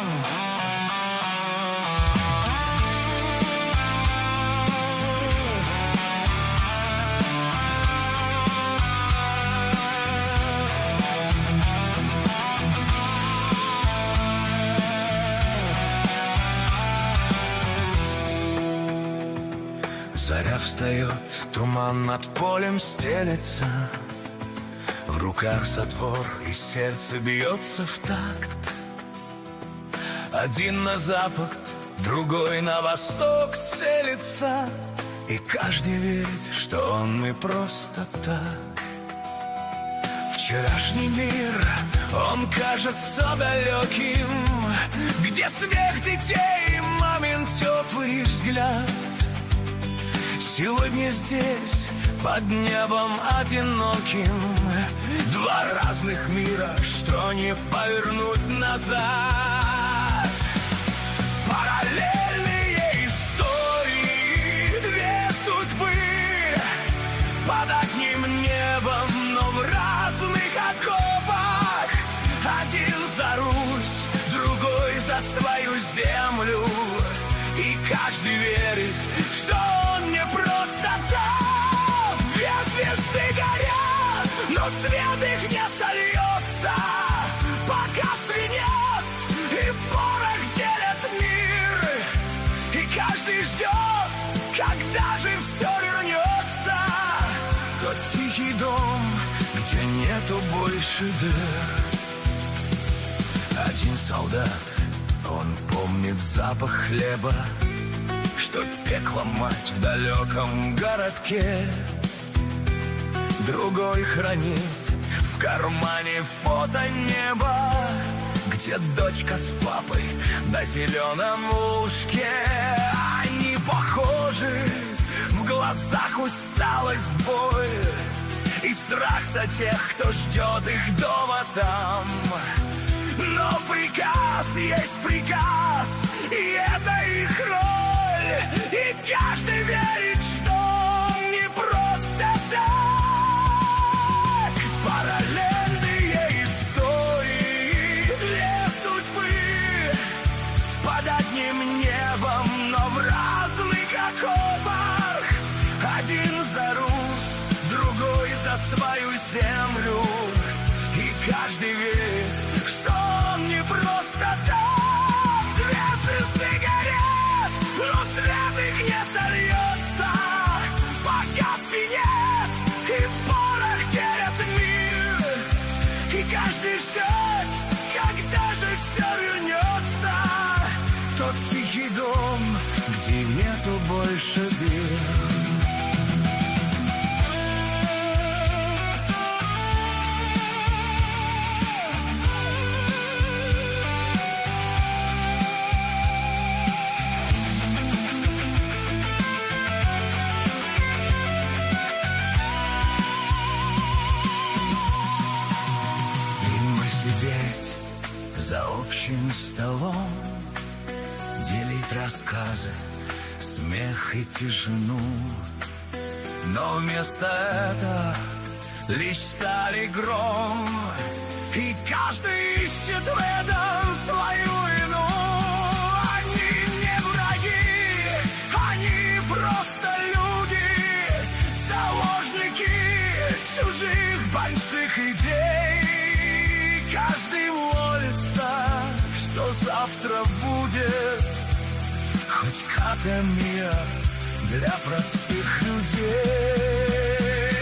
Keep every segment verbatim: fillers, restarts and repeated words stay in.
Заря встает, туман над полем стелется, в руках затвор, и сердце бьется в такт. Один на запад, другой на восток целится, и каждый верит, что он не просто так. Вчерашний мир, он кажется далеким, где смех детей и мамин теплый взгляд. Сегодня здесь, под небом одиноким, два разных мира, что не повернуть назад. Параллельные истории, две судьбы, под одним небом, но в разных окопах. Один за Русь, другой за свою землю, и каждый верит, что он не просто так. Две звезды горят, но свет их не сольется, пока свинец и порох делят мир. И каждый ждет, когда же все вернется. Тот тихий дом, где нету больше дыр. Один солдат, он помнит запах хлеба, что пекла мать в далеком городке. Другой хранит в кармане фото неба, где дочка с папой на зеленом лужке. Они похожи, в глазах усталость, боль и страх за тех, кто ждет их дома там. Но приказ есть приказ, и это их роль. И каждый верит, что он не просто так. Параллельные истории, две судьбы, под одним небом, но в разных окопах. Один за Русь, другой за свою землю, и каждый верит, что он не просто так. Две звезды горят, но свет их не сольется, пока свинец и порох делят мир. И каждый ждет, когда же все вернется. Тот тихий дом, где нету больше дыр. За общим столом делить рассказы, смех и тишину. Но вместо этого лишь сталь и гром, и каждый ищет в этом свою вину. Они не враги, они просто люди, заложники чужих больших идей. Каждый молится, что завтра будет хоть капля мира для простых людей.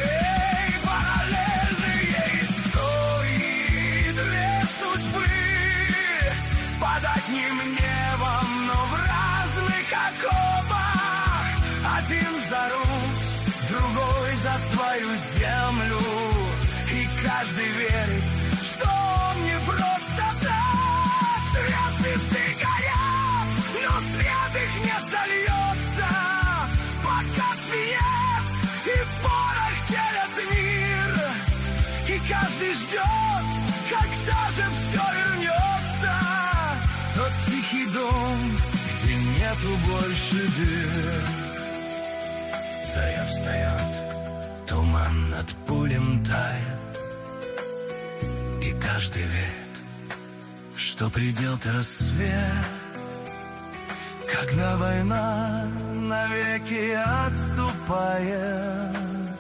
Параллельные истории, две судьбы, под одним небом, но в разных окопах. Один за Русь, другой за свою землю, и каждый верит, что он не просто так. Две звезды горят, но свет их не сольется, пока свинец и порох делят мир. И каждый ждет, когда же все вернется. Тот тихий дом, где нету больше дыр. Заря встает, туман над полем тает, и каждый верит, что что придет рассвет, когда война навеки отступает,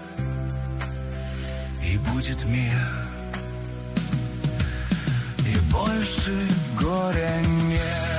и будет мир, и больше горя нет.